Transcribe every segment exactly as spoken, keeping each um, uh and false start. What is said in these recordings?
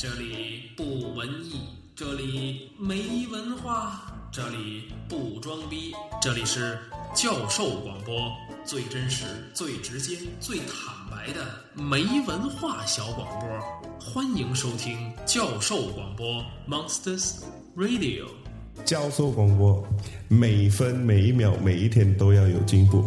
这里不文艺，这里没文化，这里不装逼，这里是教授广播，最真实、最直接、最坦白的没文化小广播。欢迎收听教授广播 Monsters Radio。 教授广播，每一分每一秒每一天都要有进步。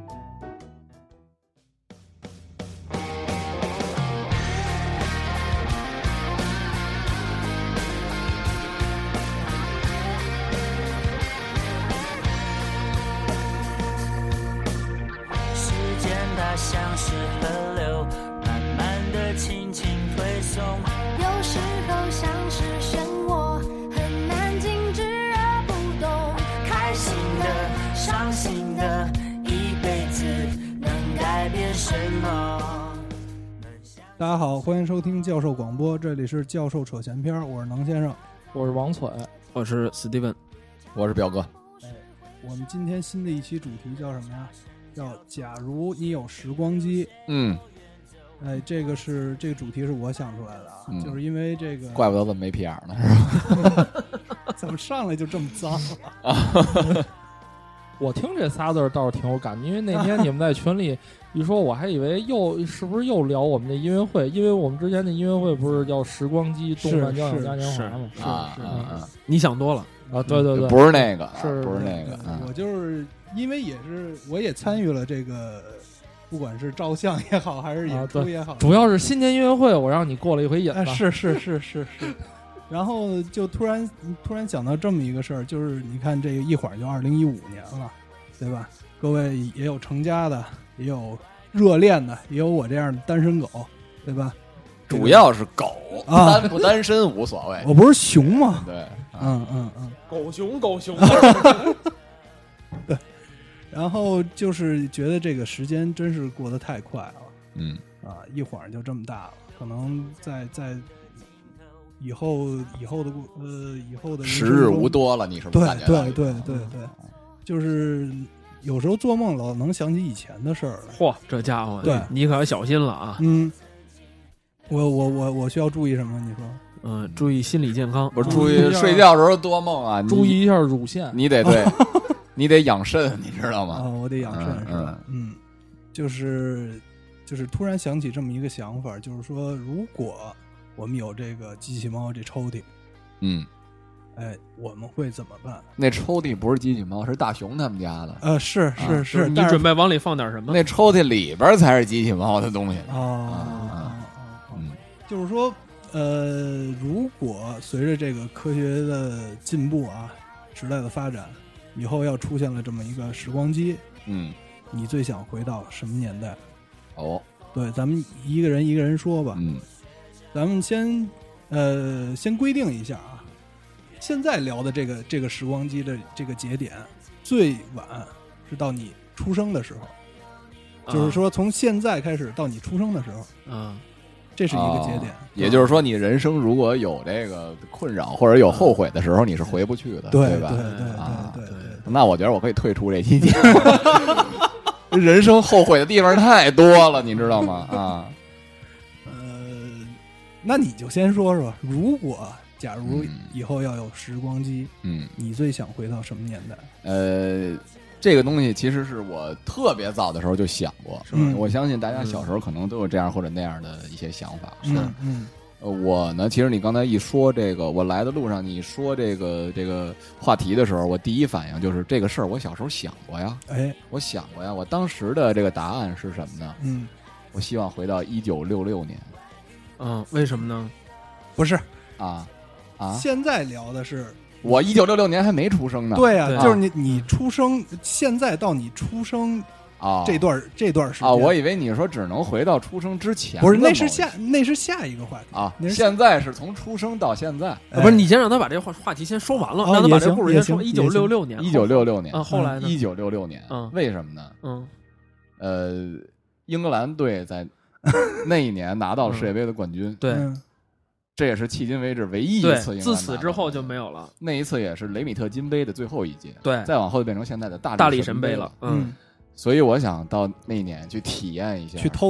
像是河流，慢慢的轻轻推送， 有时候像是漩涡，很难静止而不动。开心的，伤心的，一辈子能改变什么？ 大家好，欢迎收听教授广播，这里是教授扯闲篇，我是能先生， 我是王彩， 我是 Steven， 我是表哥。 哎，我们今天新的一期主题叫什么呀？叫假如你有时光机。 嗯， 哎，这个是这个主题是我想出来的啊、嗯，就是因为这个， 怪不得这么没屁眼呢，是吧？ 怎么上来就这么脏啊？ 我听这仨字倒是挺有感觉，因为那天你们在群里一说，我还以为又是不是又聊我们的音乐会，因为我们之前的音乐会不是叫时光机动漫交响嘉年华吗？ 是啊是啊！ 你想多了啊！对对对， 不是那个， 是不是那个？ 我就是因为也是我也参与了这个，不管是照相也好，还是演出也好， 啊、主要是新年音乐会，我让你过了一回瘾了。 啊、是是是是是。然后就突然突然想到这么一个事儿，就是你看这个一会儿就二零一五年了，对吧？各位也有成家的，也有热恋的，也有我这样的单身狗，对吧？ 主要是狗， 啊、 单不单身无所谓。 我不是熊吗？ 对， 嗯嗯嗯， 狗熊狗熊。 对，然后就是觉得这个时间真是过得太快了， 嗯啊，一会儿就这么大了，可能在在以后以后的呃以后的时日无多了，你是不是感觉到？ 对对对对对，就是有时候做梦老能想起以前的事儿了。 嚯，这家伙， 对你可要小心了啊！ 嗯，我我我我需要注意什么？你说？ 嗯，注意心理健康， 不是注意睡觉时候多梦啊， 注意一下乳腺， 你得对。你得养肾，你知道吗？ 啊、哦，我得养肾、 嗯、 是吧？嗯，就是就是突然想起这么一个想法，就是说，如果我们有这个机器猫这抽屉， 嗯， 哎，我们会怎么办？ 那抽屉不是机器猫，是大熊他们家的。 呃，是是是， 啊、你准备往里放点什么？ 那抽屉里边才是机器猫的东西。 哦哦哦哦，就是说，呃，如果随着这个科学的进步啊，时代的发展。以后要出现了这么一个时光机， 嗯， 你最想回到什么年代？ 哦， 对，咱们一个人一个人说吧。 嗯， 咱们先呃先规定一下啊，现在聊的这个这个时光机的这个节点，最晚是到你出生的时候，啊、就是说从现在开始到你出生的时候， 啊。 这是一个节点、 哦，也就是说，你人生如果有这个困扰或者有后悔的时候，你是回不去的， 对对吧？ 对对对啊对对。 那我觉得我可以退出这期节目。人生后悔的地方太多了，你知道吗？啊， 呃，那你就先说说，如果假如以后要有时光机， 嗯， 你最想回到什么年代？ 呃。这个东西其实是我特别早的时候就想过，是吧？ 嗯、 我相信大家小时候可能都有这样或者那样的一些想法。 是，嗯， 呃，我呢，其实你刚才一说这个，我来的路上你说这个这个话题的时候，我第一反应就是这个事儿，我小时候想过呀。 哎， 我想过呀。我当时的这个答案是什么呢？ 嗯， 我希望回到一九六六年。 嗯，为什么呢？ 不是啊啊！ 现在聊的是。 我一九六六年还没出生呢。 对呀、 啊， 就是你你出生现在到你出生啊这段、哦、这段时间啊，我以为你说只能回到出生之前， 不是，那是下那是下一个话题啊。现在是从出生到现在， 哎、不是你先让他把这话话题先说完了， 哦、 让他把这故事先说。一九六六年， 一九六六年啊，后来呢？ 一九六六年， 嗯， 为什么呢？ 嗯， 呃，英格兰队在那一年拿到了世界杯的冠军， 嗯、对。 嗯这也是迄今为止唯一一次， 自此之后就没有了。 那一次也是雷米特金杯的最后一届， 对， 再往后就变成现在的大大力神杯了。 嗯，所以我想到那一年去体验一下， 去偷去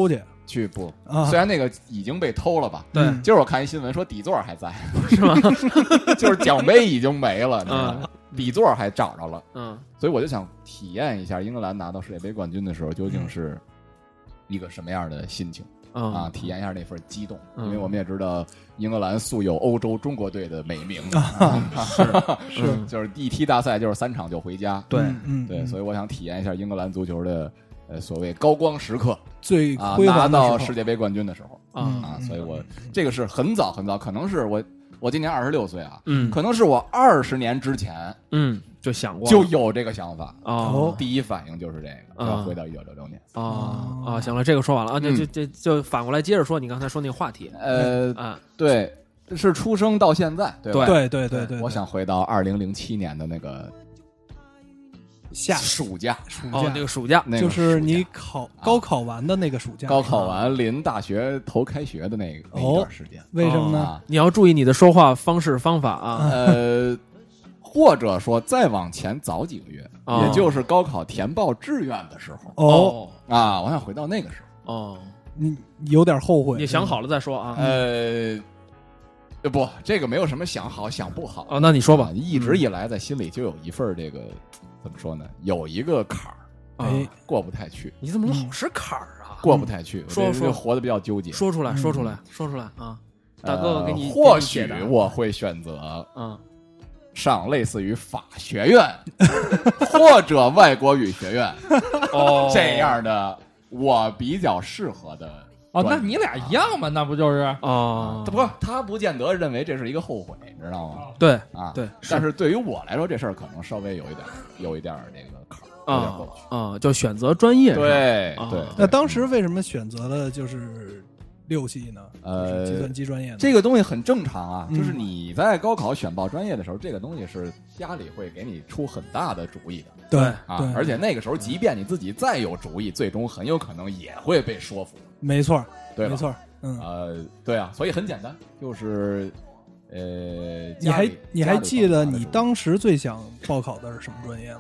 去不， 啊虽然那个已经被偷了吧。 对今儿我看一新闻说底座还在， 是吗？ 就是奖杯已经没了，你知道吗嗯？ 底座还找着了， 嗯所以我就想体验一下英格兰拿到世界杯冠军的时候究竟是一个什么样的心情。 嗯啊，体验一下那份激动， 嗯因为我们也知道英格兰素有欧洲中国队的美名， 是是就是一踢大赛就是三场就回家， 对嗯，嗯对， 嗯所以我想体验一下英格兰足球的呃所谓高光时刻最啊， 辉拿煌的时候到世界杯冠军的时候啊啊，所以我这个是很早很早，可能是我我今年二十六岁啊， 嗯可能是我二十年之前嗯就想过就有这个想法， 哦第一反应就是这个， 啊要回到一九六六年， 啊啊，行了，这个说完了啊，就嗯就就就反过来接着说你刚才说那个话题呃， 啊， 对，是出生到现在，对吧？ 对对对对， 我想回到二零零七年的那个夏暑假， 暑哦，那假个暑假那个就是你暑假考高考完的那个暑假， 高考完临大学头开学的那个那一段时间， 为什么呢？ 啊， 你要注意你的说话方式方法啊， 呃，或者说再往前早几个月， 哦也就是高考填报志愿的时候哦， 啊，我想回到那个时候， 哦， 你有点后悔， 你想好了再说啊， 呃，呃不，这个没有什么想好想不好哦，那你说吧啊，一直以来在心里就有一份这个怎么说呢，有一个坎儿， 哎， 过不太去， 你怎么老是坎儿啊？ 过不太去， 说说我这人活得比较纠结。 说出来， 嗯说出来，说出来啊！大哥哥呃给你， 或许给你解答我会选择嗯上类似于法学院或者外国语学院哦这样的我比较适合的哦， 专业那你俩一样嘛？那不就是哦， 不过他不见得认为这是一个后悔，你知道吗？ 对啊， 对， 但是对于我来说，这事儿可能稍微有一点，有一点儿那个坎儿，有点啊过不去。 啊，就选择专业是吧啊对对， 那当时为什么选择了就是六系呢？ 呃就是计算机专业呢？ 这个东西很正常啊， 嗯就是你在高考选报专业的时候，这个东西是家里会给你出很大的主意的对啊对，， 而且那个时候，即便你自己再有主意，最终很有可能也会被说服， 没错， 对吧没错，嗯。 呃，对啊，所以很简单，就是呃， 你还家里你还记得你？ 家里当时最想报考的是什么专业吗？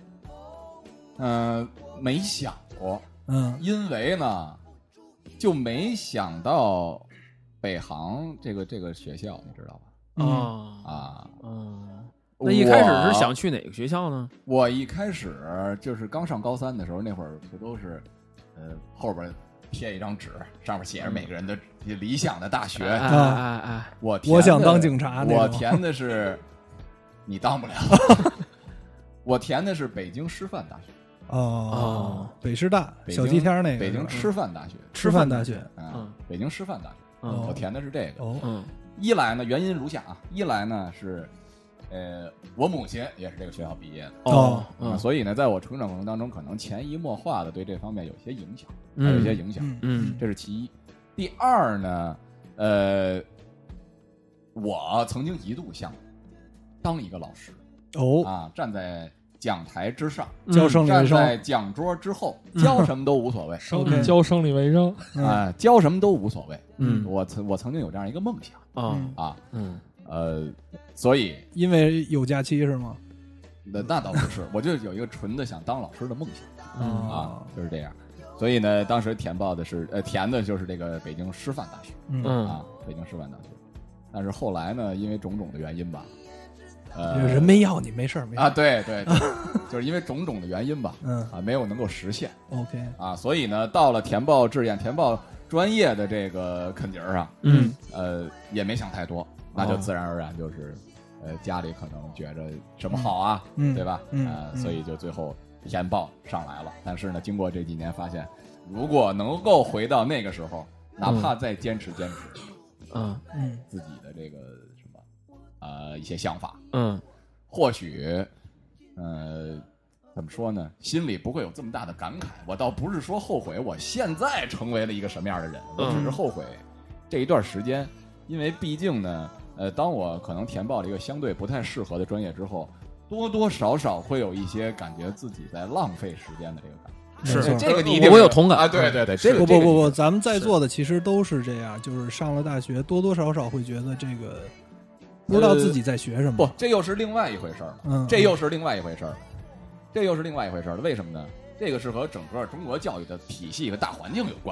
嗯、呃没想过， 嗯， 因为呢，就没想到北航这个这个学校，你知道吧？ 啊啊， 嗯，那一开始是我想去哪个学校呢？ 我一开始就是刚上高三的时候，那会儿不都是，呃，后边贴一张纸，上面写着每个人的理想的大学。 哎啊哎哎， 我填的我想当警察那种我填的是，你当不了。我填的是北京师范大学， 哦，北师大北京小鸡天那个北京是吧师范大学， 师范大学啊嗯， 北京师范大学， 嗯我填的是这个。 哦， 嗯一来呢，原因如下啊，一来呢是，呃，我母亲也是这个学校毕业的。 哦啊， 嗯所以呢，在我成长过程当中，可能潜移默化的对这方面有一些影响， 嗯还有一些影响， 嗯嗯这是其一。第二呢，呃，我曾经一度想当一个老师哦， 啊，站在讲台之上， 教生理卫站在生， 讲桌之后，教什么都无所谓， 生 OK 教生理卫生？ 嗯啊，教什么都无所谓。 嗯我曾我曾经有这样一个梦想啊嗯啊， 嗯呃，所以因为有假期是吗？ 那那倒不是，我就有一个纯的想当老师的梦想嗯啊，就是这样。所以呢，当时填报的是呃填的就是这个北京师范大学嗯， 嗯啊，北京师范大学。但是后来呢，因为种种的原因吧，呃， 人没要你，没事儿没事啊， 儿。 对对对，就是因为种种的原因吧， 嗯啊，没有能够实现 ，OK， 啊，所以呢，到了填报志愿、填报专业的这个坎节儿上， 嗯呃，也没想太多，那就哦自然而然就是，呃，家里可能觉着什么好啊， 嗯对吧？ 嗯呃， 嗯所以就最后填报上来了。但是呢，经过这几年发现，如果能够回到那个时候，哪怕再坚持坚持嗯嗯自己的这个什么，呃，一些想法， 嗯或许，呃。怎么说呢？心里不会有这么大的感慨。我倒不是说后悔我现在成为了一个什么样的人，我只是后悔这一段时间，因为毕竟呢，呃，当我可能填报了一个相对不太适合的专业之后，多多少少会有一些感觉自己在浪费时间的这个感觉。 是这个你一定我有同感啊！对对对，这个不不不不， 这个你咱们在座的其实都是这样，就是上了大学，多多少少会觉得这个不知道自己在学什么。 不，这又是另外一回事儿了。 嗯， 这又是另外一回事儿，这又是另外一回事儿了。为什么呢？这个是和整个中国教育的体系和大环境有关系。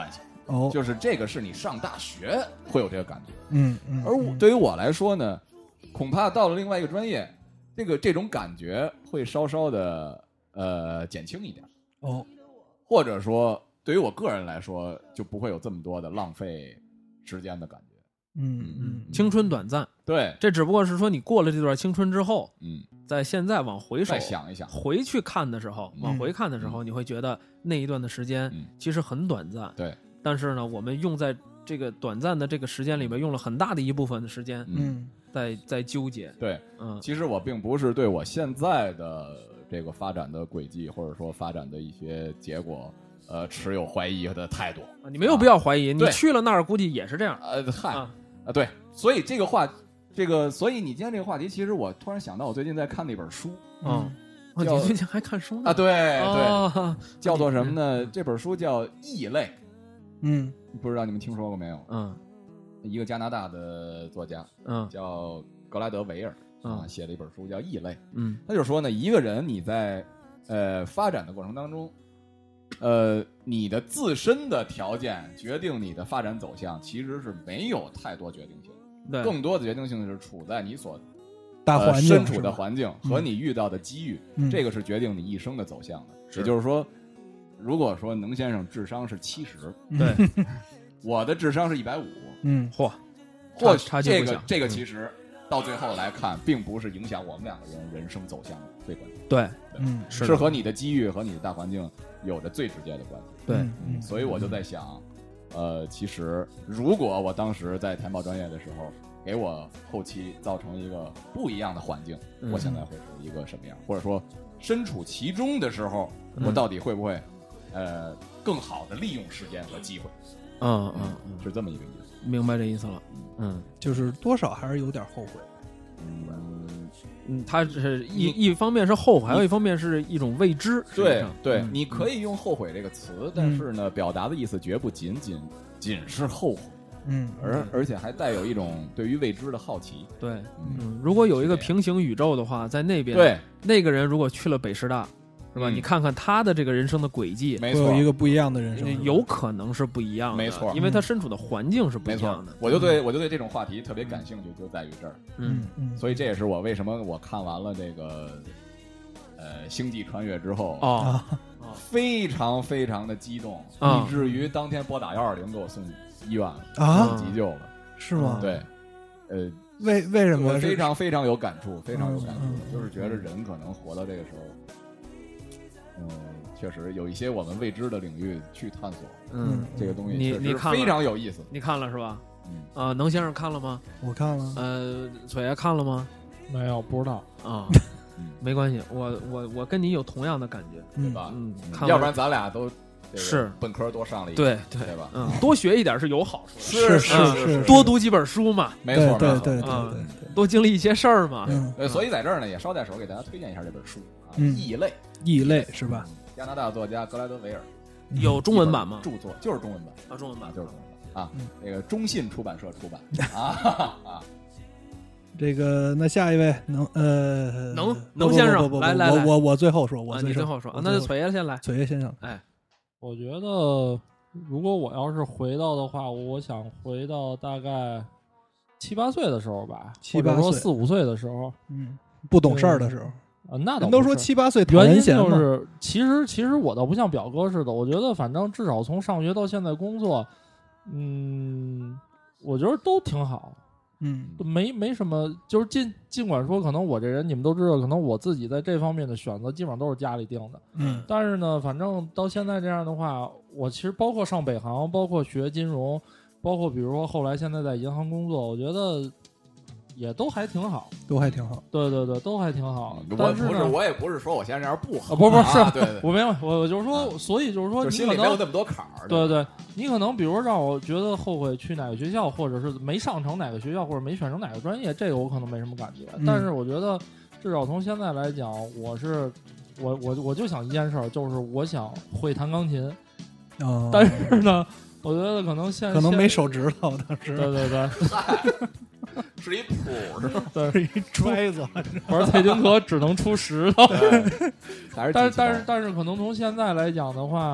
哦， 就是这个是你上大学会有这个感觉。 嗯嗯， 而我对于我来说呢，恐怕到了另外一个专业，这个这种感觉会稍稍的呃减轻一点。 哦， 或者说对于我个人来说，就不会有这么多的浪费时间的感觉。 嗯嗯， 青春短暂， 对， 这只不过是说你过了这段青春之后， 嗯， 在现在往回首再想一想， 回去看的时候， 嗯往回看的时候，你会觉得那一段的时间嗯其实很短暂。 对， 但是呢，我们用在这个短暂的这个时间里面，用了很大的一部分的时间嗯在在纠结。 对， 嗯， 其实我并不是对我现在的这个发展的轨迹，或者说发展的一些结果，呃，持有怀疑的态度。 你没有必要怀疑，你对去了那儿估计也是这样。 呃，嗨， 啊啊，对，所以这个话，这个，所以你今天这个话题，其实我突然想到，我最近在看那本书嗯，哦， 叫你最近还看书呢？ 啊，对对， 哦， 叫做什么呢？这本书叫《异类》， 嗯不知道你们听说过没有？ 嗯一个加拿大的作家嗯叫格莱德维尔啊， 嗯写了一本书叫《异类》。 嗯他就说呢，一个人你在呃发展的过程当中，呃，你的自身的条件决定你的发展走向，其实是没有太多决定性的， 对， 更多的决定性是处在你所大环境呃、身处是吧的环境和你遇到的机遇， 嗯这个是决定你一生的走向的。 是也就是说，如果说能先生智商是七十， 对， 我的智商是一百五， 嗯嚯， 或差距不小这个这个其实到最后来看，并不是影响我们两个人人生走向的最关键， 对， 嗯是的是和你的机遇和你的大环境有着最直接的关系。 对， 嗯所以我就在想，呃，其实如果我当时在填报专业的时候，给我后期造成一个不一样的环境， 嗯我现在会是一个什么样？或者说，身处其中的时候， 嗯我到底会不会，呃，更好的利用时间和机会？ 嗯嗯嗯， 是这么一个意思。 明白这意思了。嗯就是多少还是有点后悔。 嗯， 嗯，他是一一方面是后悔，还有一方面是一种未知。实际对上对， 嗯你可以用后悔这个词，但是呢，表达的意思绝不仅仅仅是后悔， 嗯， 而而且还带有一种对于未知的好奇。 对， 嗯， 嗯，如果有一个平行宇宙的话，在那边， 对， 那个人如果去了北师大，是吧？ 嗯你看看他的这个人生的轨迹， 没错会有，一个不一样的人生。 有可能是不一样的， 没错因为他身处的环境是不没错一样的。， 我就对我就对这种话题特别感兴趣，就在于这儿。 嗯嗯嗯， 所以这也是我为什么我看完了这个呃《星际穿越》之后， 哦， 啊， 非常非常的激动， 啊以至于当天拨打幺二零给我送医院了， 啊送急救了。 是吗？， 对，呃， 为为什么是我非常非常有感触，非常有感触， 嗯嗯就是觉得人可能活到这个时候，嗯，确实有一些我们未知的领域去探索， 嗯， 这个东西你确实你看了非常有意思。 你看了是吧？ 嗯， 啊，能先生看了吗？ 我看了， 呃，嘴爷看了吗？ 没有不知道。 啊嗯， 没关系，我我我跟你有同样的感觉。 嗯对吧？ 嗯， 嗯看了要不然咱俩都这个是本科多上了一对对对吧？ 嗯，多学一点是有好处的， 是是嗯是， 多读几本书嘛， 没错， 对对没错对对啊对， 多经历一些事儿嘛。 嗯， 呃，所以在这儿呢，也捎带手给大家推荐一下这本书啊， 嗯异类》， 异类是吧？ 加拿大作家格莱德维尔有中文版吗？ 著作就是中文版啊，中文版啊，就是中文版啊嗯， 那个中信出版社出版啊啊， 这个那下一位能呃能不能先生不不不不来来来我我我最后说，我啊，你最后说啊，那就崔爷先来。 嘴爷先生， 哎， 我觉得，如果我要是回到的话，我想回到大概七八岁的时候吧， 七八或者说岁四五岁的时候。 嗯，不懂事儿的时候， 啊，那倒人都说不是七八岁讨原因人嫌嘛， 就是，其实其实我倒不像表哥似的，我觉得反正至少从上学到现在工作，嗯，我觉得都挺好。 嗯没没什么，就是尽尽管说，可能我这人你们都知道，可能我自己在这方面的选择基本上都是家里定的。 嗯但是呢，反正到现在这样的话，我其实包括上北航，包括学金融，包括比如说后来现在在银行工作，我觉得也都还挺好。 都还挺好。 对对对，都还挺好。 我但是呢不是我也不是说我现在这样不好啊，不不是， 啊对对， 我没有，我我就是说，所以就是说， 就你可能心里没有那么多坎儿。 对对吧， 对，你可能比如说让我觉得后悔去哪个学校，或者是没上成哪个学校，或者没选成哪个专业，这个我可能没什么感觉。 嗯但是我觉得，至少从现在来讲，我是我我我就想一件事儿，就是我想会弹钢琴。 啊， 但是呢，我觉得可能现可能没现手指头，当时对对对是一谱是吧？ 对， 是一揣子， 玩蔡丁壳只能出石头。 还是但是技巧但是但是，可能从现在来讲的话，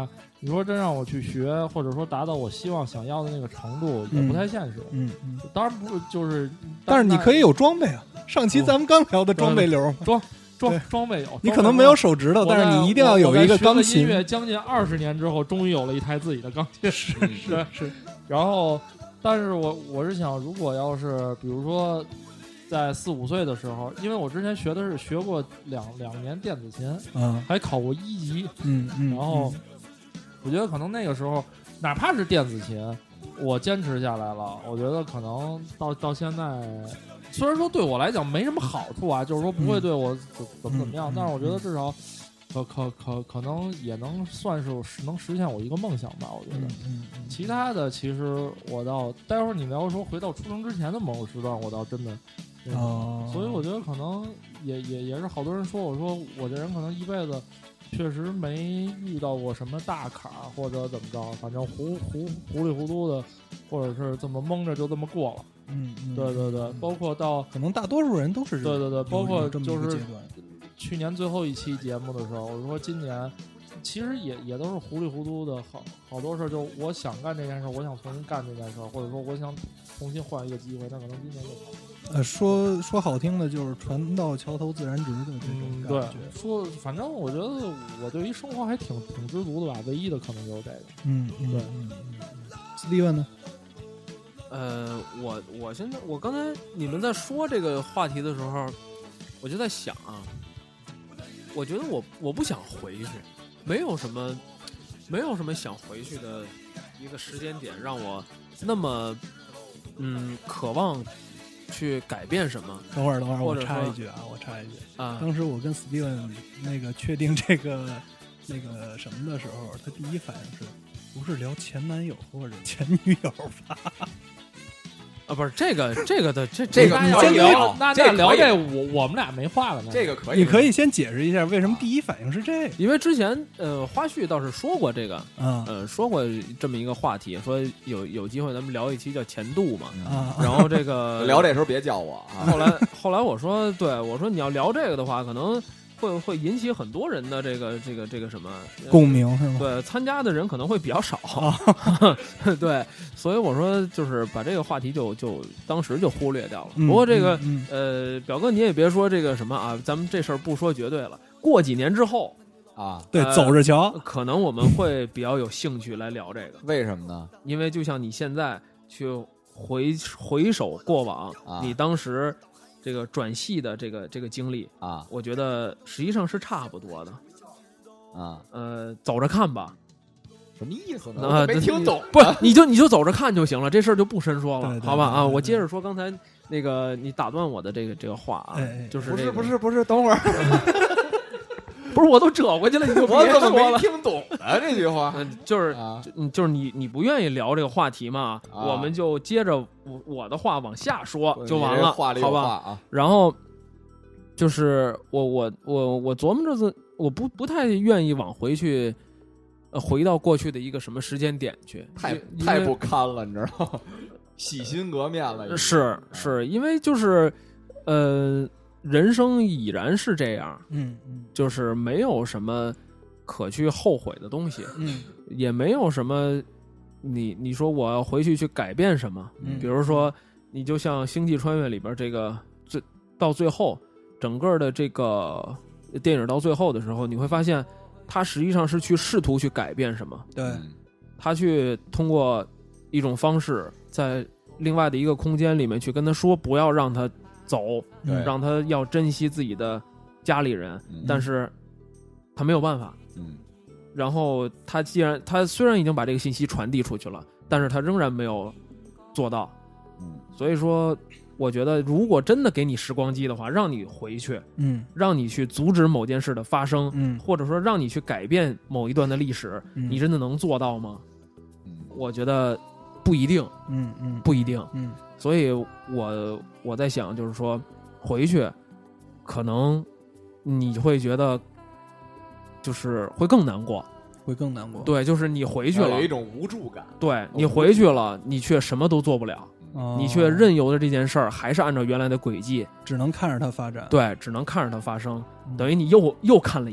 你说真让我去学，或者说达到我希望想要的那个程度，也不太现实。 嗯嗯， 当然不就是， 但是你可以有装备啊。上期咱们刚聊的装备流， 装装装备有， 你可能没有手指头，但是你一定要有一个钢琴。 音乐将近二十年之后，终于有了一台自己的钢琴。 是是是。 然后，但是我我是想，如果要是比如说在四五岁的时候，因为我之前学的是学过两两年电子琴， 嗯， 还考过一级， 嗯嗯， 然后我觉得可能那个时候，哪怕是电子琴，我坚持下来了，我觉得可能到到现在。虽然说对我来讲没什么好处啊，就是说不会对我怎怎么怎么样， 嗯、 但是我觉得至少可可可可能也能算是能实现我一个梦想吧。我觉得， 嗯嗯、 其他的其实我倒待会儿你们要说回到出生之前的某个时段，我倒真的， 哦， 所以我觉得可能也也也是好多人说我说我这人可能一辈子确实没遇到过什么大坎儿或者怎么着，反正糊糊糊里糊涂的，或者是这么蒙着就这么过了。 嗯，嗯对对对，包括到可能大多数人都是对对对，包括就是阶段去年最后一期节目的时候，我说今年其实也也都是糊里糊涂的，好好多事儿，就我想干这件事，我想重新干这件事，或者说我想重新换一个机会，那可能今年就好。 呃，说说好听的，就是船到桥头自然直的这种感觉。 嗯、对，说反正我觉得我对于生活还挺挺知足的吧，唯一的可能就是这个。 嗯， 对， 嗯嗯嗯。斯蒂文呢？ 呃，我我现在我刚才你们在说这个话题的时候，我就在想啊，我觉得我我不想回去，没有什么没有什么想回去的一个时间点让我那么嗯渴望去改变什么。 等会儿等会儿，我插一句啊，我插一句啊， 当时我跟斯蒂文那个确定这个那个什么的时候，他第一反应是不是聊前男友或者前女友吧？ 啊，不是这个这个的这这个你先聊， 那那聊这我我们俩没话了呢。 这个可以， 你可以先解释一下为什么第一反应是这个？ 因为之前呃花絮倒是说过这个， 嗯呃说过这么一个话题，说有有机会咱们聊一期叫前度嘛， 啊， 然后这个聊这时候别叫我啊。 后来后来我说，对我说你要聊这个的话，可能会会引起很多人的这个这个这个什么共鸣是吗？ 对，参加的人可能会比较少， 啊、 对，所以我说就是把这个话题就就当时就忽略掉了。 嗯、 不过这个、 嗯嗯、呃，表哥你也别说这个什么啊，咱们这事儿不说绝对了，过几年之后啊， 对， 呃、 走着瞧， 可能我们会比较有兴趣来聊这个。 为什么呢？ 因为就像你现在去回回首过往， 啊、 你当时。这个转系的这个这个经历啊， 我觉得实际上是差不多的， 啊， 呃，走着看吧。 什么意思呢？ 啊， 我没听懂。 不是，你就你就走着看就行了，这事儿就不深说了， 对对对好吧？啊， 对对对我接着说刚才那个你打断我的这个这个话啊， 哎、 就是、 不这个、 是不是不是，等会儿， 不是我都折过去了，你就别我怎么说了没听懂啊这句话？ 嗯，就是啊， 就就是你你不愿意聊这个话题嘛， 啊、 我们就接着我我的话往下说就完了， 话里有话好吧？ 啊， 然后。就是我我我我琢磨着是，我不不太愿意往回去，呃，回到过去的一个什么时间点去， 太太不堪了，你知道吗？洗心革面了。 是是，因为就是呃，人生已然是这样， 嗯嗯， 就是没有什么可去后悔的东西， 嗯， 也没有什么你你说我要回去去改变什么， 嗯， 比如说你就像《星际穿越》里边这个最到最后。整个的这个电影到最后的时候，你会发现，他实际上是去试图去改变什么？ 对， 他去通过一种方式，在另外的一个空间里面去跟他说，不要让他走，让他要珍惜自己的家里人， 嗯、 但是他没有办法。 嗯， 然后他既然他虽然已经把这个信息传递出去了，但是他仍然没有做到。 嗯， 所以说。我觉得，如果真的给你时光机的话，让你回去， 嗯， 让你去阻止某件事的发生， 嗯， 或者说让你去改变某一段的历史， 嗯、 你真的能做到吗？ 嗯， 我觉得不一定， 嗯嗯， 不一定， 嗯， 所以我我在想，就是说回去，可能你会觉得就是会更难过， 会更难过。 对，就是你回去了， 有一种无助感。 对你回去了，你却什么都做不了。 哦、 你却任由着这件事儿还是按照原来的轨迹， 只能看着它发展。 对，只能看着它发生，嗯、等于你又又看了一遍。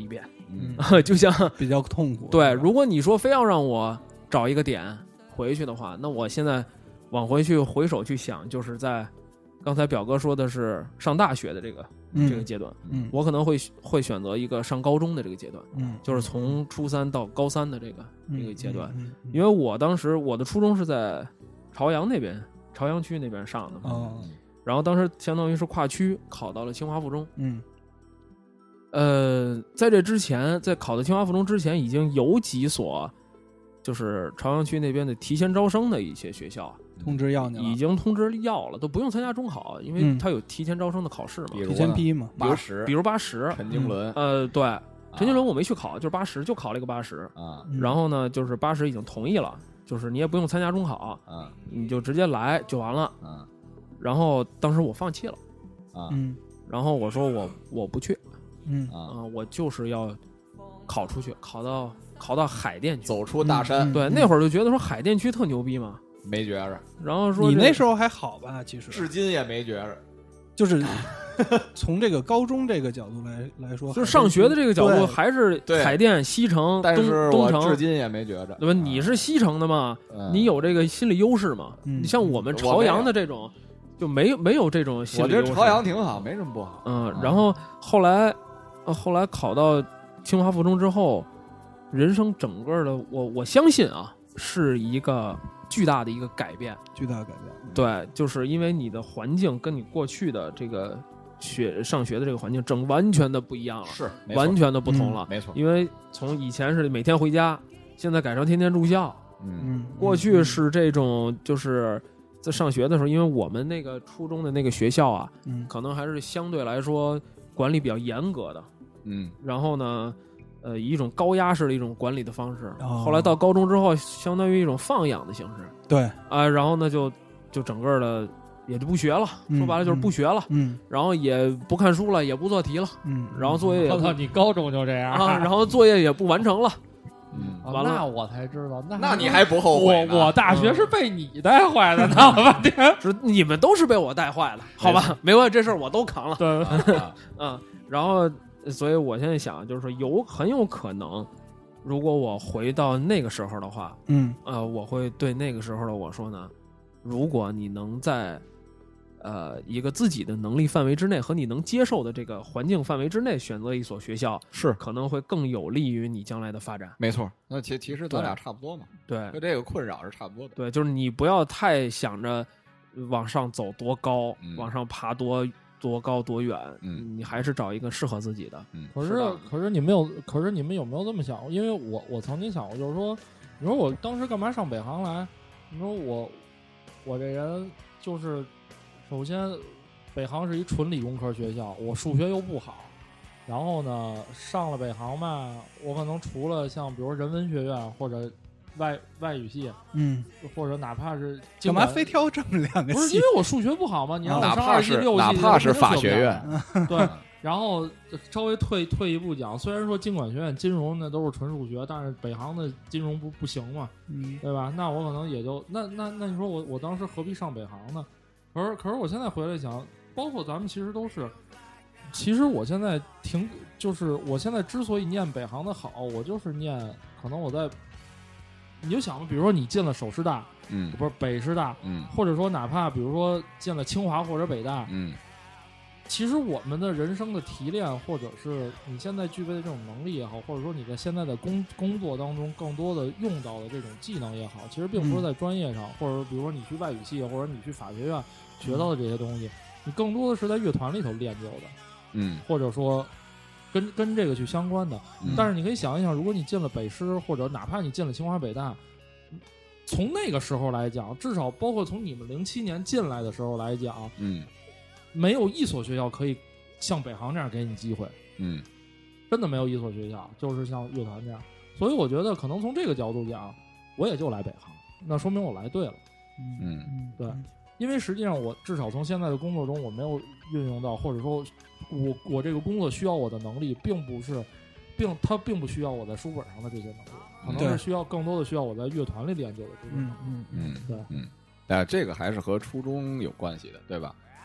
嗯就像比较痛苦。 对，如果你说非要让我找一个点回去的话，那我现在往回去回首去想，就是在刚才表哥说的是上大学的这个、 嗯、 这个阶段， 嗯， 我可能会会选择一个上高中的这个阶段， 嗯， 就是从初三到高三的这个、嗯、这个阶段、 嗯嗯， 因为我当时我的初中是在朝阳那边，朝阳区那边上的嘛， 哦， 然后当时相当于是跨区考到了清华附中， 嗯， 呃，在这之前，在考到清华附中之前，已经有几所就是朝阳区那边的提前招生的一些学校通知要你了， 已经通知要了，都不用参加中考，因为它有提前招生的考试嘛， 比如提前批嘛， 八十， 比如八十， 陈经纶， 呃，对，陈经纶我没去考，就是八十，就考了一个八十啊， 然后呢，就是八十已经同意了，就是你也不用参加中考， 啊， 你就直接来就完了， 啊， 然后当时我放弃了， 啊， 嗯， 然后我说我我不去， 嗯啊，我就是要考出去，考到考到海淀去， 走出大山， 对，那会儿就觉得说海淀区特牛逼嘛， 没觉着， 然后说你那时候还好吧？其实至今也没觉着， 就是从这个高中这个角度来来说， 就是上学的这个角度，还是海淀西城、 但是我东城， 至今也没觉着， 对吧？你是西城的嘛， 嗯、 你有这个心理优势嘛？ 嗯、 你像我们朝阳的这种，就没有没有这种心理优势。 我觉得朝阳挺好，没什么不好。 嗯，然后后来，呃，后来考到清华附中之后，人生整个的，我我相信啊，是一个巨大的一个改变， 巨大的改变。 对，就是因为你的环境跟你过去的这个学上学的这个环境整完全的不一样了， 是完全的不同了， 嗯、没错。 因为从以前是每天回家，现在改成天天住校。 嗯， 过去是这种，就是在上学的时候，因为我们那个初中的那个学校啊， 嗯， 可能还是相对来说管理比较严格的， 嗯， 然后呢。呃，以一种高压式的一种管理的方式， 哦、 后来到高中之后，相当于一种放养的形式。 对啊、呃，然后呢，就就整个的也就不学了， 嗯、 说白了就是不学了， 嗯， 然后也不看书了，也不做题了， 嗯， 然后作业也我操，你高中就这样啊，然后作业也不完成了， 嗯， 完了， 那我才知道，那那你还不后悔呢？我我大学是被你带坏的，闹了半天， 是你们都是被我带坏了，好吧？没关系，这事儿我都扛了， 对， 嗯，然后。所以我现在想，就是说有很有可能，如果我回到那个时候的话， 嗯， 呃，我会对那个时候的我说呢，如果你能在呃一个自己的能力范围之内和你能接受的这个环境范围之内选择一所学校， 是可能会更有利于你将来的发展。 没错，那其其实咱俩差不多嘛， 对， 对这个困扰是差不多的。 对，就是你不要太想着往上走多高， 嗯、 往上爬多。多高多远？ 嗯， 你还是找一个适合自己的。 嗯， 可是可是你没有，可是你们有没有这么想过？因为我我曾经想过，就是说，你说我当时干嘛上北航来？你说我我这人就是，首先北航是一纯理工科学校，我数学又不好，然后呢上了北航吧，我可能除了像比如人文学院或者。外外语系， 嗯， 或者哪怕是干嘛非挑这么两个系？ 不是因为我数学不好吗？你让我上二系六系， 哪怕是法学院， 对。然后稍微退退一步讲，虽然说经管学院金融那都是纯数学，但是北航的金融不不行嘛， 嗯， 对吧？那我可能也就那那那你说我我当时何必上北航呢？可是可是我现在回来想，包括咱们其实都是，其实我现在挺就是我现在之所以念北航的好，我就是念可能我在。你就想吧，比如说你进了首师大， 嗯， 不是北师大， 嗯， 或者说哪怕比如说进了清华或者北大， 嗯， 其实我们的人生的提炼，或者是你现在具备的这种能力也好，或者说你在现在的工工作当中更多的用到的这种技能也好，其实并不是在专业上，嗯、或者比如说你去外语系或者你去法学院学到的这些东西，你更多的是在乐团里头练就的， 嗯， 或者说。跟跟这个去相关的， 嗯、 但是你可以想一想，如果你进了北师，或者哪怕你进了清华北大，从那个时候来讲，至少包括从你们零七年进来的时候来讲， 嗯， 没有一所学校可以像北航这样给你机会， 嗯， 真的没有一所学校就是像乐团这样，所以我觉得可能从这个角度讲，我也就来北航，那说明我来对了， 嗯嗯， 对，因为实际上我至少从现在的工作中，我没有运用到，或者说。我我这个工作需要我的能力，并不是，并它并不需要我在书本上的这些能力，可能是需要更多的需要我在乐团里练就的这些能力。 嗯嗯嗯， 对， 嗯，但这个还是和初中有关系的，对吧？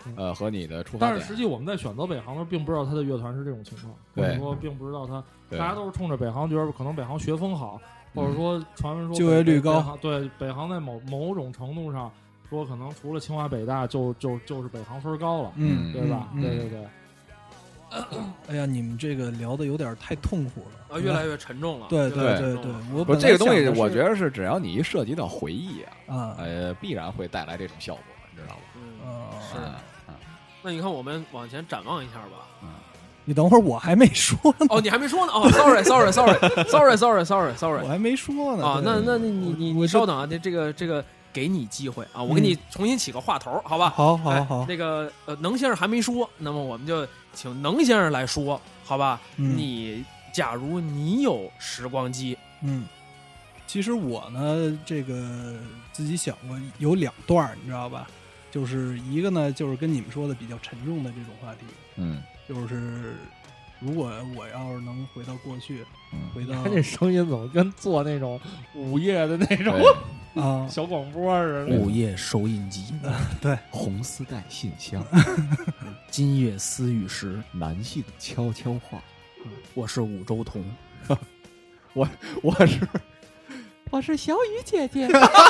呃和你的出发点。 但是实际我们在选择北航的时候，并不知道他的乐团是这种情况，或者说并不知道他，大家都是冲着北航，觉得可能北航学风好，或者说传闻说就业率高。 对，北航在某某种程度上说，可能除了清华北大，就就就是北航分高了， 嗯， 对吧？ 嗯、 对对对。 哎呀，你们这个聊的有点太痛苦了， 啊，越来越沉重了。 对对对对，我不这个东西，我觉得是只要你一涉及到回忆啊， 啊， 呃，必然会带来这种效果，你知道吗？ 嗯，是。那你看，我们往前展望一下吧。 嗯， 你等会儿，我还没说呢。 哦，你还没说呢。哦，sorry，sorry，sorry，sorry，sorry，sorry，sorry。 我还没说呢。 啊，那那你你你你稍等啊，这这个这个。给你机会啊！我给你重新起个话头，好吧？ 好，好，好。 那个呃，能先生还没说，那么我们就请能先生来说，好吧？ 嗯、 你假如你有时光机， 嗯，其实我呢，这个自己想过有两段，你知道吧？就是一个呢，就是跟你们说的比较沉重的这种话题， 嗯， 就是如果我要是能回到过去， 嗯、 回到他这声音怎么跟做那种午夜的那种？ 啊， 小广播似的。 午夜收音机， 对， 红丝带信箱， 今夜思雨时， 男性悄悄话。 我是五洲同， 我我是我是小雨姐姐。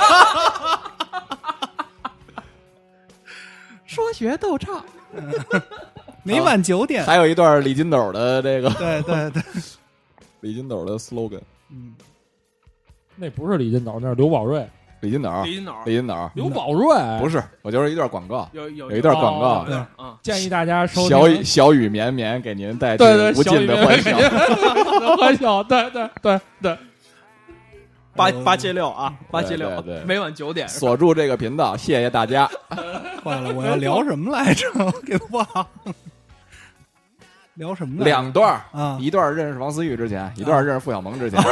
说学逗唱， 每晚九点。 还有一段李金斗的这个， 对对对， 李金斗的 slogan。 嗯。 那不是李金斗，那是刘宝瑞。 李金斗， 李金斗， 李金斗， 刘宝瑞不是，我就是一段广告， 有有有一段广告， 对，嗯， 建议大家收小雨小雨绵绵给您带去无尽的欢笑， 欢笑，对对对对， 八八七六啊，八七六， 对， 每晚九点锁住这个频道，谢谢大家。 坏了，我要聊什么来着？我给忘了。聊什么来着？ 两段啊， 一段认识王思玉之前，一段认识付小萌之前。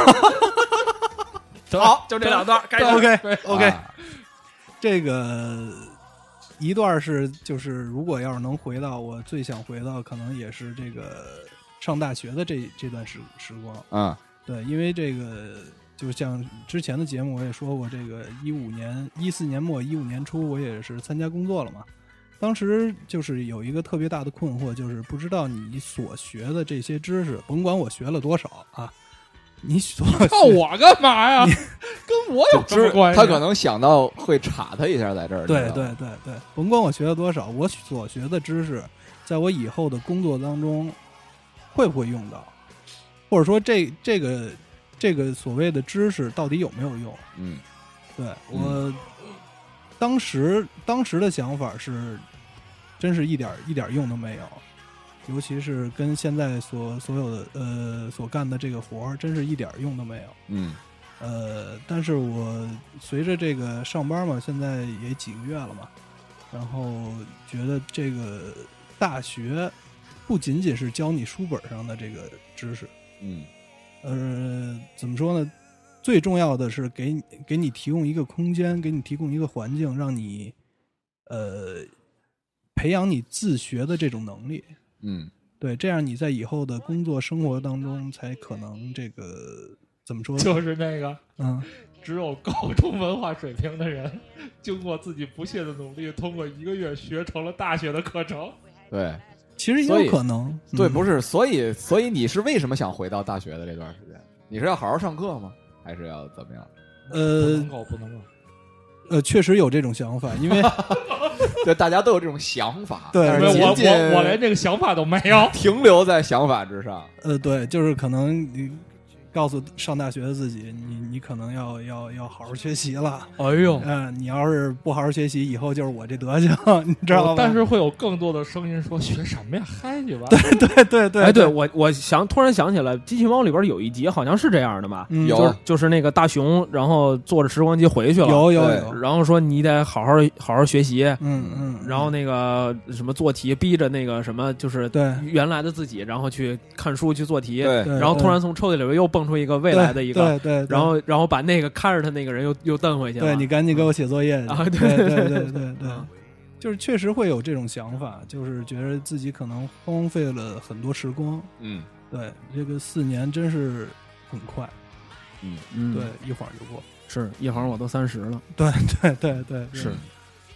好，就这两段。 OK OK， 啊、 这个一段是就是，如果要是能回到我最想回到，可能也是这个上大学的这这段时时光。 嗯， 对，因为这个就像之前的节目我也说过，这个一五年、一四年末、一五年初，我也是参加工作了嘛。当时就是有一个特别大的困惑，就是不知道你所学的这些知识，甭管我学了多少啊。你所靠我干嘛呀？跟我有什么关系？ 他可能想到会插他一下，在这儿。 对对对对，甭管我学了多少，我所学的知识，在我以后的工作当中会不会用到，或者说这这个这个所谓的知识到底有没有用？ 嗯， 对我、嗯、当时当时的想法是，真是一点一点用都没有。尤其是跟现在所所有的呃所干的这个活儿，真是一点用都没有。 嗯， 呃，但是我随着这个上班嘛，现在也几个月了嘛，然后觉得这个大学不仅仅是教你书本上的这个知识， 嗯， 呃，怎么说呢？最重要的是给你给你提供一个空间，给你提供一个环境，让你呃培养你自学的这种能力。 嗯， 对，这样你在以后的工作生活当中才可能这个怎么说？ 就是那个， 嗯， 只有高中文化水平的人，经过自己不懈的努力，通过一个月学成了大学的课程。 对， 其实也有可能。 对，不是，所以，所以你是为什么想回到大学的这段时间？你是要好好上课吗？还是要怎么样？ 呃， 不能够，不能够。 呃，确实有这种想法，因为对大家都有这种想法， 对， 但是我我我连这个想法都没有， 停留在想法之上。 呃，对，就是可能你告诉上大学的自己，你你可能要要要好好学习了。 哎呦， 嗯、呃，你要是不好好学习，以后就是我这德行，你知道吗？ 但是会有更多的声音说学什么呀，嗨去吧。 对对对对， 哎，对我我想突然想起来，《机器猫》里边有一集好像是这样的吧？ 嗯、 有、 就是，就是那个大熊，然后坐着时光机回去了， 有有有， 然后说你得好好好好学习， 嗯嗯， 然后那个什么做题，逼着那个什么，就是对原来的自己，然后去看书去做题， 对， 然后突然从抽屉里边又蹦出一个未来的。一个， 对 对, 对， 然后然后把那个看着他那个人又又瞪回去了。 对，你赶紧给我写作业啊！ 对对对对对对对，就是确实会有这种想法，就是觉得自己可能荒废了很多时光。 嗯， 对，这个四年真是很快。 嗯嗯， 对，一晃就过。 是一晃我都三十了。 对对对对， 是。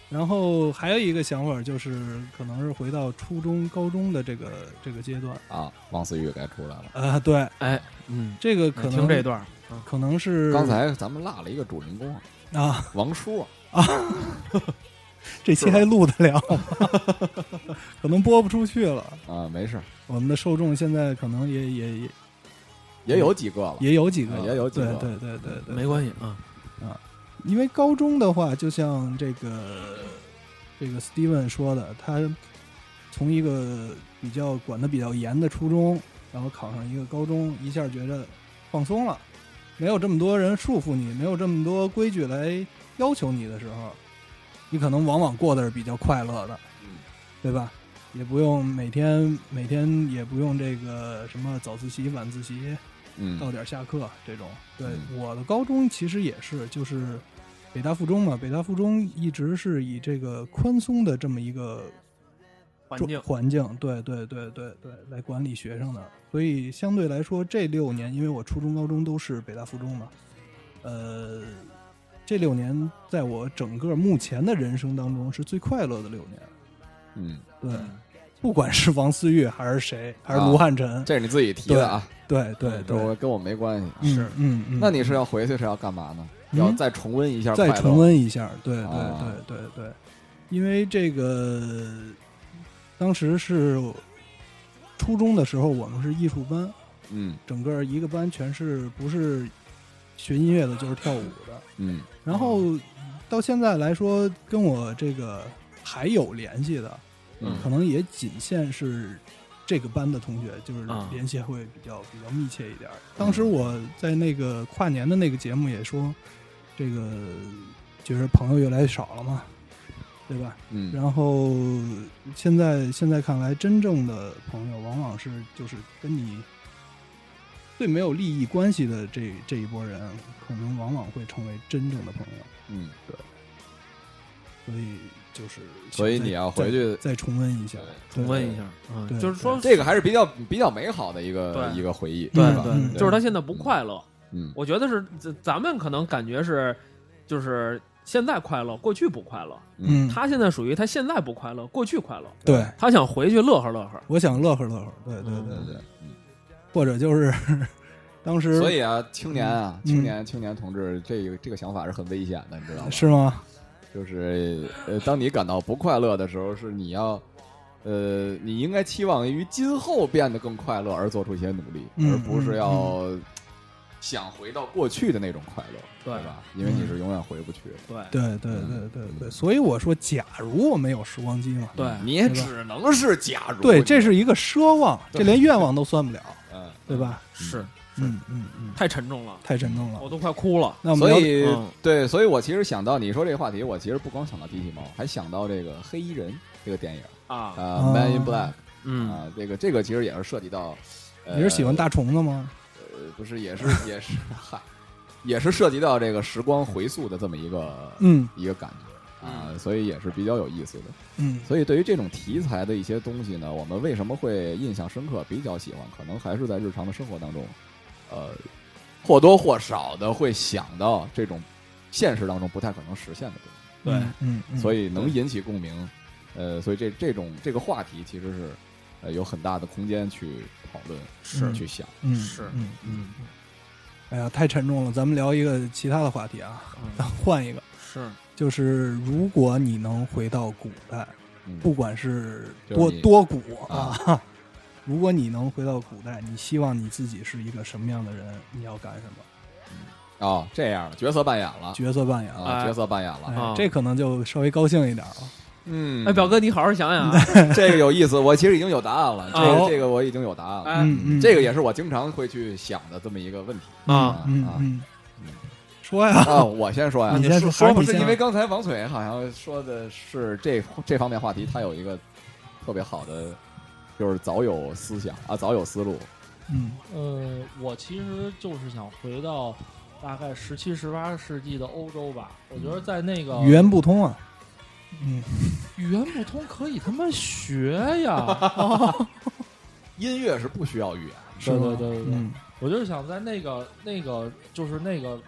然后还有一个想法就是，可能是回到初中、高中的这个这个阶段啊，王思雨该出来了。 啊、对， 哎，嗯， 这个可能听这段，嗯可能是刚才咱们落了一个主人公啊， 王朔啊，这期还录得了吗？可能播不出去了。 啊，没事， 我们的受众现在可能也也也也有几个了， 也有几个， 也有几个对对对对对， 没关系啊。 因为高中的话，就像这个这个 Steven 说的，他从一个比较管得比较严的初中，然后考上一个高中，一下觉得放松了，没有这么多人束缚你，没有这么多规矩来要求你的时候，你可能往往过得是比较快乐的，对吧？也不用每天每天也不用这个什么早自习晚自习， 嗯， 到点下课这种。对、 嗯、 我的高中其实也是，就是北大附中嘛，北大附中一直是以这个宽松的这么一个环境环境，对对对对对，来管理学生的。所以相对来说，这六年，因为我初中、高中都是北大附中嘛，呃，这六年在我整个目前的人生当中是最快乐的六年。 嗯， 对。不管是王思玉还是谁，还是卢汉臣、 啊，这是你自己提的啊。 对对对， 我跟我没关系。 是，嗯嗯。 那你是要回去是要干嘛呢？ 嗯、 要再重温一下， 再重温一下。对对啊、 对对对，因为这个当时是初中的时候，我们是艺术班， 嗯， 整个一个班全是不是学音乐的，就是跳舞的， 嗯。 然后到现在来说，跟我这个还有联系的。 嗯， 可能也仅限是这个班的同学，就是联系会比较、嗯、比较密切一点。当时我在那个跨年的那个节目也说，这个就是朋友越来越少了嘛，对吧？ 嗯。 然后现在现在看来，真正的朋友往往是就是跟你最没有利益关系的这这一波人，可能往往会成为真正的朋友。 嗯， 对。所以。就是， 所以你要回去再, 再重温一下， 重温一下，嗯，就是说这个还是比较比较美好的一个一个回忆， 对吧？ 对， 嗯、就是他现在不快乐， 嗯， 我觉得是咱们可能感觉是，就是现在快乐，过去不快乐， 嗯， 他现在属于他现在不快乐，过去快乐， 对， 他想回去乐呵乐呵， 我想乐呵乐呵，对对对对对，嗯， 或者就是当时， 所以啊，青年啊，青年青年同志，这个这个想法是很危险的，你知道吗？ 是吗？ 就是呃，当你感到不快乐的时候，是你要，呃，你应该期望于今后变得更快乐而做出一些努力， 嗯、 而不是要想回到过去的那种快乐， 对吧？因为你是永远回不去的。 对对对对对对，所以我说，假如我没有时光机嘛， 对， 你也只能是假如。 对，这是一个奢望，这连愿望都算不了， 嗯， 对吧？ 是。 嗯嗯嗯， 太沉重了， 太沉重了， 我都快哭了。 那所以、 嗯、 对，所以我其实想到你说这个话题，我其实不光想到机器猫，还想到这个黑衣人这个电影啊， 呃、uh, ，Man in Black， 嗯啊，这个这个其实也是涉及到，呃、 你是喜欢大虫子吗？ 呃，不是，也是也是嗨，也是涉及到这个时光回溯的这么一个嗯一个感觉啊，所以也是比较有意思的。 嗯， 所以对于这种题材的一些东西呢，我们为什么会印象深刻，比较喜欢，可能还是在日常的生活当中，呃。或多或少的会想到这种现实当中不太可能实现的东西， 对，嗯，嗯所以能引起共鸣，呃，所以这这种这个话题其实是呃有很大的空间去讨论， 是去想， 嗯， 是， 嗯嗯，哎呀，太沉重了，咱们聊一个其他的话题啊，咱换一个， 是， 就是如果你能回到古代， 嗯、 不管是多就是多古啊。 啊如果你能回到古代，你希望你自己是一个什么样的人？你要干什么？ 哦，这样了，角色扮演了， 角色扮演了， 啊、角色扮演了、 哎，这可能就稍微高兴一点了。 嗯， 哎，表哥，你好好想想、啊， 这个有意思。我其实已经有答案了，这个、 哦、 这个我已经有答案了。 嗯嗯， 这个也是我经常会去想的这么一个问题啊。 嗯啊嗯，说呀， 啊，我先说呀， 你先说， 说不是因为刚才王嘴好像说的是这这方面话题，他有一个特别好的。就是早有思想啊，早有思路。 嗯， 呃，我其实就是想回到大概十七、十八世纪的欧洲吧。我觉得在那个语言不通啊，嗯， 语言不通可以他妈学呀。 哦、 音乐是不需要语言， 对对对对对。 嗯、 我就是想在那个那个就是那个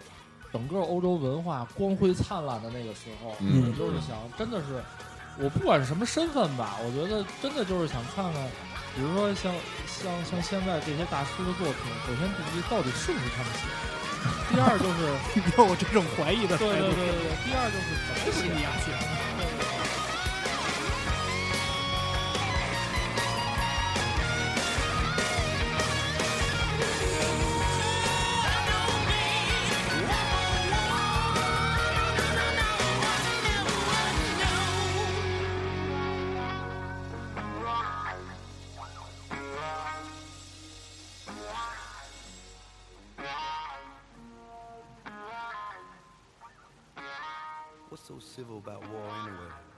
整个欧洲文化光辉灿烂的那个时候， 嗯我就是想，真的是，我不管是什么身份吧，我觉得真的就是想看看，比如说像像像现在这些大师的作品，首先第一到底是不是他们写的，第二就是你有这种怀疑的态度， 对对对对对，第二就是怎么写你呀写的。 What's so civil about war anyway?